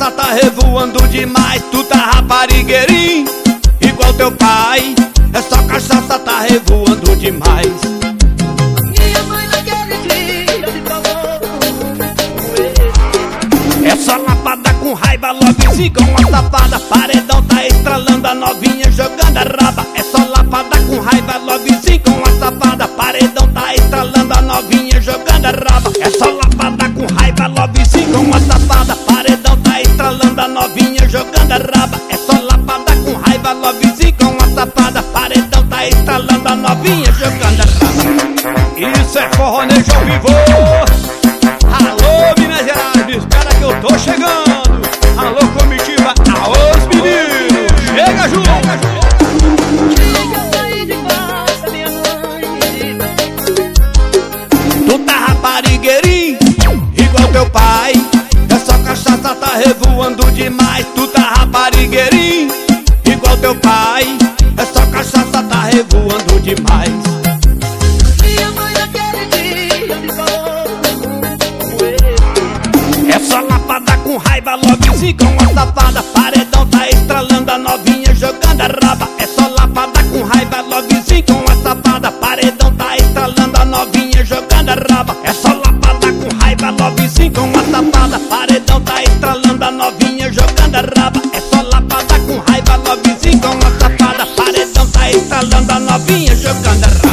cachaça tá revoando demais. Tu tá raparigueirinho, igual teu pai. Essa cachaça tá revoando demais. Minha mãe naquele dia se falou. Essa lapada com raiva logo siga uma safada. Paredão tá estralando a novinha jogando a raba. Essa lapada com raiva logo siga uma safada. Paredão tá estralando a novinha jogando a raba. Essa lapada com raiva logo siga uma safada. Paredão tá estralando a novinha jogando a raba. Essa lapada com raiva logo siga uma safada. Paredão tá estralando a novinha jogando a raba. Isso é forronejo ao vivo. Alô, Minas Gerais, espera que eu tô chegando. Alô, comitiva, aos meninos. Chega junto. Tu tá raparigueirinho, igual teu pai. Essa cachaça tá revoando demais. Tu tá raparigueirinho, igual teu pai. Essa cachaça tá revoando demais. Minha mãe naquele dia me falou. Essa lapada com raiva logo siga uma safada. Paredão tá estralando a novinha jogando a raba. Essa lapada com raiva logo siga uma safada. Paredão tá estralando a novinha jogando a raba. Essa lapada com raiva logo siga uma safada. Paredão tá estralando a novinha jogando a raba. Essa lapada com raiva logo siga uma safada. Paredão tá estralando a novinha jogando a raba.